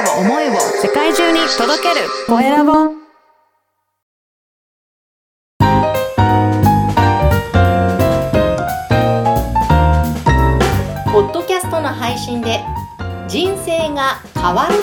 を世界中に届けるコエラボ。ポッドキャストの配信で人生が変わる。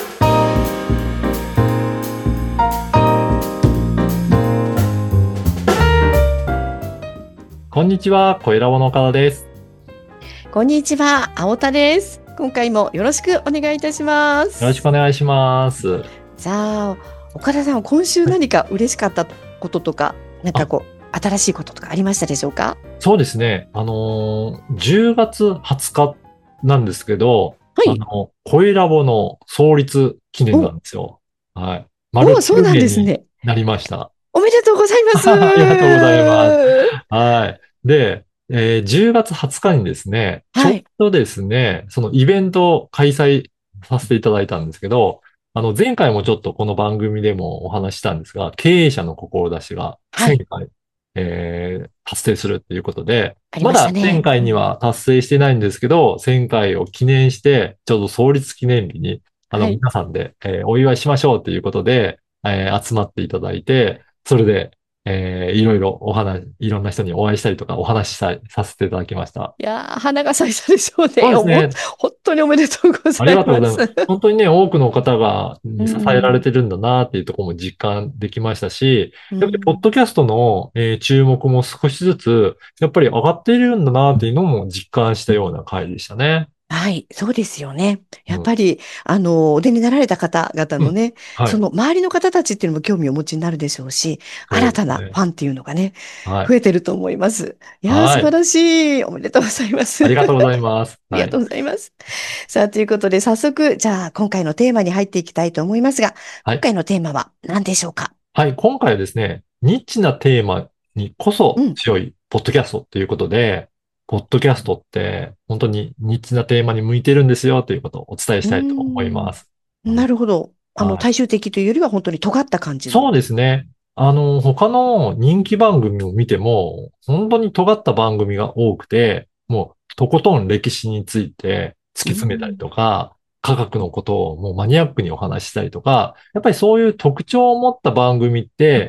こんにちは、コエラボの岡田です。 こんにちは、青田です。今回もよろしくお願いいたします。 よろしくお願いします。 さあ、岡田さん、今週何か嬉しかったこととか、なんか新しいこととかありましたでしょうか？ そうですね。10月20日なんですけど、 はい。 コエラボの創立記念なんですよ。はい。丸そう 9 なん年にですね。 なりました。 おめでとうございます。 ありがとうございます。はい。で、10月20日にですね、ちょっはい。 とですね、そのイベントを開催させていただいたんですけど、前回もちょっとこの番組でもお話ししたんですが、経営者の志が1000 はい。 回、達成するっていうことで、 ありまだ1000 ましたね。 回には達成してないんですけど、1000回を記念して、ちょうど創立記念日に、 はい。 皆さんで、お祝いしましょうということで、集まっていただいて、それで、いろいろいろんな人にお会いしたりとかお話しさせていただきました。 いやー、花が咲いたでしょうね。 そうですね。 本当におめでとうござありがとうごいます。 ざいます。本当にね、多くの方うに支えられん。 てるんだなっていうところも実感できましたし、 うやっぱりポッん。 ドキャストの、注目も少しずつ、やっぱり上がっているんだなっていうのも実感したような回でしたね。 はい、そうですよね。やうん。 っぱり、お出になられた方々 うん。 のね、 はい。 その周りの方たちっていうのも興味をお持ちになるでしょうし、 そう新ですね。 たなファンっていうのがね、 はい。 増えてると思います。いやー、 はい。 素晴らしい。おめでとうございます。 ありがとうございあます。はい。 りがとうございます。さあ、ということで、早速、じゃあ、今回のテーマに入っていきたいと思いますが、 はい。 今回のテーマは何でしょうか？ はい。今回はですね、ニッチなテーマにこそうん、 強いポッドキャストということで、ポッドキャストって本当にニッチなテーマに向いてるんですよということをお伝えしうーたいと思いん、 ます。 なるほど。 はい。 大衆的というよりは本当に尖った感じの。 そうですね。他の人気番組を見ても、本当に尖った番組が多くて、もう、とことん歴史について突きう詰めたりん、 とか、科学のことをもうマニアックにお話ししたりとか、やっぱりそういう特徴を持った番組って、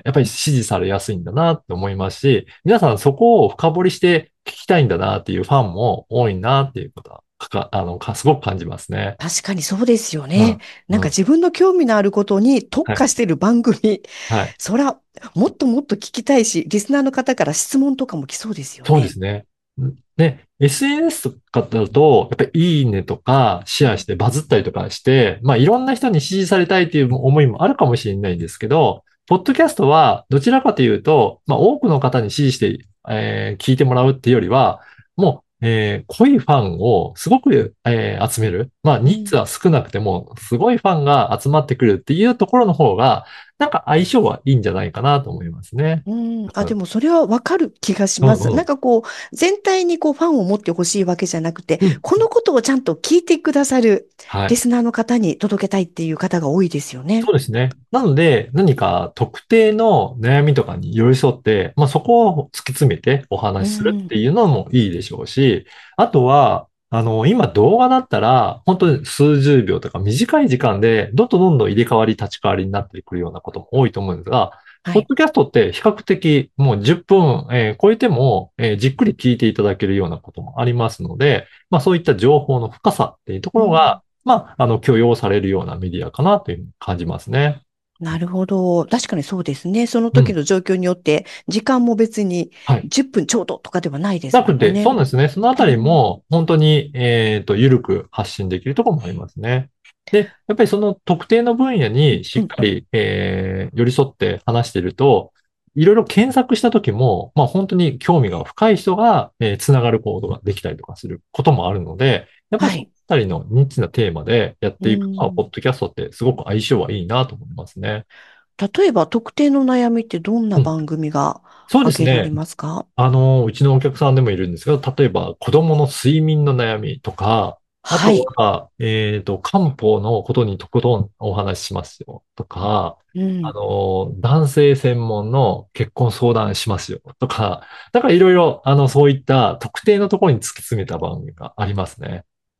やっぱり支持されやすいんだなって思いますし、皆さんそこを深掘りして聞きたいんだなっていうファンも多いなっていうことは、すごく感じますね。 確かにそうですよね。 うん。 なんうん。 か自分の興味のあることに特はい。 化している番組、 はい。 そら、もっともっと聞きたいし、リスナーの方から質問とかも来そうですよね。 そうですね。で、SNS とかだと、やっぱりいいねとかシェアしてバズったりとかして、まあいろんな人に支持されたいという思いもあるかもしれないんですけど、ポッドキャストはどちらかというと、まあ多くの方に支持して、聞いてもらうっていうよりは、もう、濃いファンをすごく、集める。まあ、 うん。 人数は少なくても、すごいファンが集まってくるっていうところの方が、なんか相性はいいんじゃないかなと思いますね。 うん。あ、 うん。 でもそれはわかる気がします。 うんうん。 なんか全体にファンを持ってほしいわけじゃなくて、 うん。 このことをちゃんと聞いてくださるはい。 リスナーの方に届けたいっていう方が多いですよね。 そうですね。なので、何か特定の悩みとかに寄り添って、まあ、そこを突き詰めておう話しするってん。 いうのもいいでしょうし、あとは、今動画だったら、本当に数十秒とか短い時間で、どんどん入れ替わり立ち替わりになってくるようなことも多いと思うんですが、 はい。 ポッドキャストって比較的もう10分、超えても、じっくり聞いていただけるようなこともありますので、まあそういった情報の深さっていうところが、 うん。 まあ、許容されるようなメディアかなというふうに感じますね。 なるほど。確かにそうですね。そのうん。 時の状況によって、時間も別にはい。 10分ちょうどとかではないですなくて、そうものね。 ですね。そのあたりうん。 も、本当に、ゆるく発信できるところもありますね。で、やっぱりその特定の分野にしうん。 っかり、寄り添って話していると、いろいろ検索した時も、まあ本当に興味が深い人が、つながる行動ができたりとかすることもあるので、やっぱりそのはい。 あたりのニッチなテーマでやっうていくのは、ポん。 ッドキャストってすごく相性はいいなと思いますね。 例えば、特定の悩みってどんなうん。 番組がそうで挙げられすね。 ますか？ うちのお客さんでもいるんですけど、例えば子供の睡眠の悩みとか、あとはい。 は、漢方のことにとことんお話ししますよとか、 うん。 男性専門の結婚相談しますよとか、だからいろいろ、そういった特定のところに突き詰めた番組がありますね。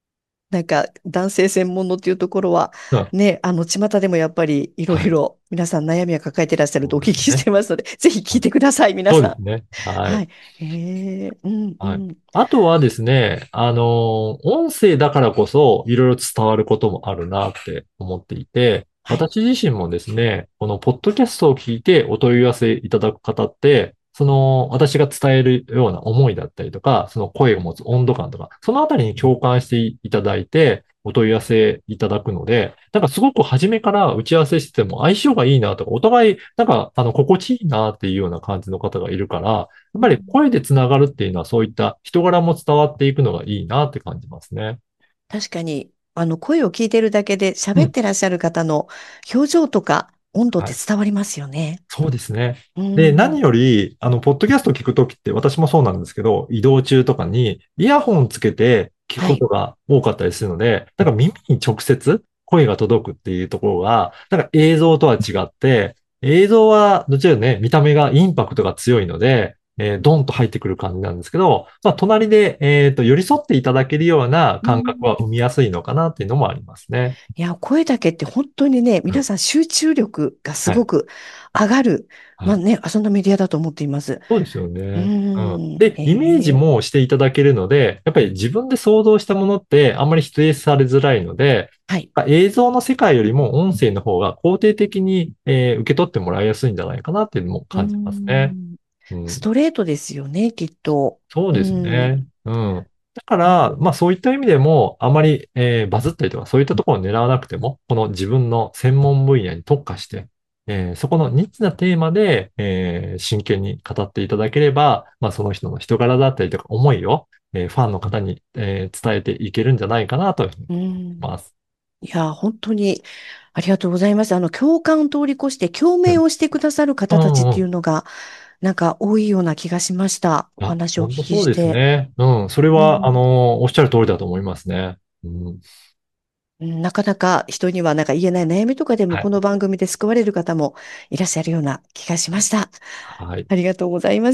なんか男性専門のっていうところは、 うんね、巷でもやっぱりいろはい。 いろ皆さん悩みを抱えていらっしゃるとそお聞きしうですね。 てますので、ぜひ聞いてください、皆さん。 そうですね。はい。 はい。うんうはい。 ん。 あとはですね、音声だからこそ、いろいろ伝わることもあるなって思っていて、 はい。 私自身もですね、このポッドキャストを聞いてお問い合わせいただく方って、その、私が伝えるような思いだったりとか、その声を持つ温度感とか、そのあたりに共感していただいて、お問い合わせいただくので、なんかすごく初めから打ち合わせしてても相性がいいなとか、お互い、なんか、心地いいなっていうような感じの方がいるから、やっぱり声でつながるっていうのはそういった人柄も伝わっていくのがいいなって感じますね。 確かに、声を聞いてるだけでうん。 喋ってらっしゃる方の表情とか温度っはい。 て伝わりますよね。 そうですね。 うで、何ん。 より、ポッドキャストを聞くときって私もそうなんですけど、移動中とかにイヤホンつけて聞くはい。 ことが多かったりするので、なんか耳に直接声が届くっていうところが、なんか映像とは違って、映像はどちらかね、見た目がインパクトが強いので、ドンと入ってくる感じなんですけど、まあ、隣で、寄り添っていただけるような感覚うん。 は生みやすいのかなっていうのもありますね。 いや、声だけって本当にね、 うん。 皆さん集中力がすはい。 ごく上がる、 はい。 まあね、そんなメディアだと思っています。 そうですようね。うん。 ん。 で、イメージもしていただけるので、やっぱり自分で想像したものってあんまり否定されづらいので、 はい。 映像の世界よりも音声の方が肯定的に、受け取ってもらいやすいんじゃないかなっていうのもう感じますね。 ん。 うん。 ストレートですよね、きっと。うそうですん。 ね。うん。だから、まあそういった意味でも、あまり、バズったりとかそういったところを狙わなくても、この自分の専門分野に特化して、そこのニッチなテーマで、真剣に語っていただければ、まあその人の人柄だったりとか思いを、ファンの方に、伝えていけるんじゃないかなというふうにうん。 思います。 いや、本当にありがとうございます。共感を通り越して共うん。 鳴をしてくださるう方たちっんうん。 ていうのが、なんか多いような気がしました。おあ、 話をお聞本当そうですきして。 ね。うん。それは、 うん。 おっしゃる通りだと思いますね。うん。 なかなか人にはなんか言えない悩みとかでもはい。 この番組で救われる方もいらっしゃるような気がしました。 はい。 ありがとうございます。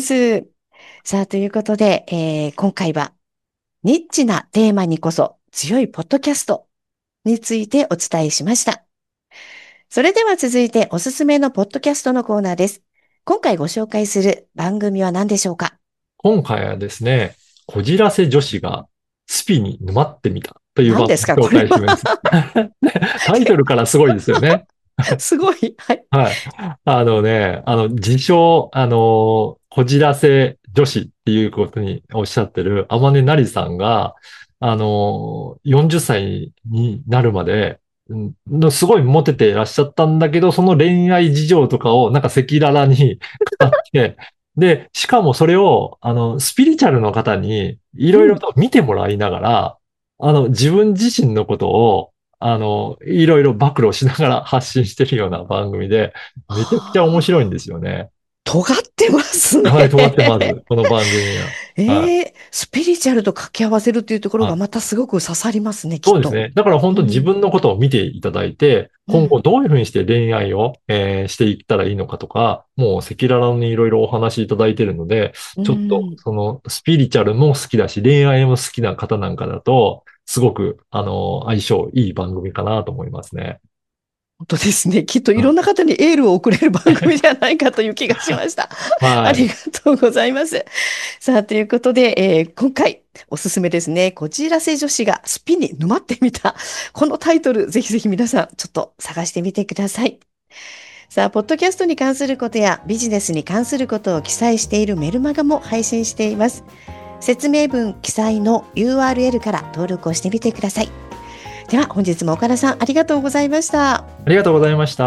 さあ、ということで、今回はニッチなテーマにこそ強いポッドキャストについてお伝えしました。それでは続いておすすめのポッドキャストのコーナーです。今回ご紹介する番組は何でしょうか？ 今回はですね、こじらせ女子がスピに沼ってみたという番何ですか組を紹これは。 介します。タイトルからすごいですよね。 すごい。はい。 はい。自称、こじらせ女子っていうことにおっしゃってる天音なりさんが、40歳になるまで、すごいモテていらっしゃったんだけど、その恋愛事情とかをなんか赤裸々に語って、で、しかもそれを、スピリチュアルの方にいろいろうん。 と見てもらいながら、自分自身のことをいろいろ暴露しながら発信してるような番組で、めちゃくちゃ面白いんですよね。 尖ってますね。 はい、尖ってます。この番組は。はい。 スピリチュアルと掛け合わせるっていうところはい。 がまたすごく刺さりますね、きっと。 そうですね。だから本当自うん。 分のことを見ていただいて、今後うん。 どういうふうにして恋愛を、していったらいいのかとか、もう赤裸々にいろいろお話しいただいているので、 うちょっとん。 そのスピリチュアルも好きだし、恋愛も好きな方なんかだと、すごく、相性いい番組かなと思いますね。 本当ですね。きっというん。 ろんな方にエールを送れる番組ではないかという気がしました。あはい。 りがとうございます。さあ、ということで、今回おすすめですね。こじらせ女子がスピに沼ってみた。このタイトル、ぜひぜひ皆さん、ちょっと探してみてください。さあ、ポッドキャストに関することやビジネスに関することを記載しているメルマガも配信しています。説明文記載の URL から登録をしてみてください。では、本日も岡田さん、ありがとうございました。 ありがとうございました。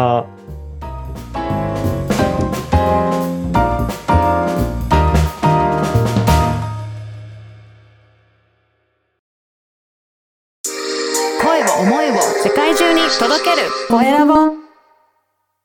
声を思いを世界中に届けるコエラボ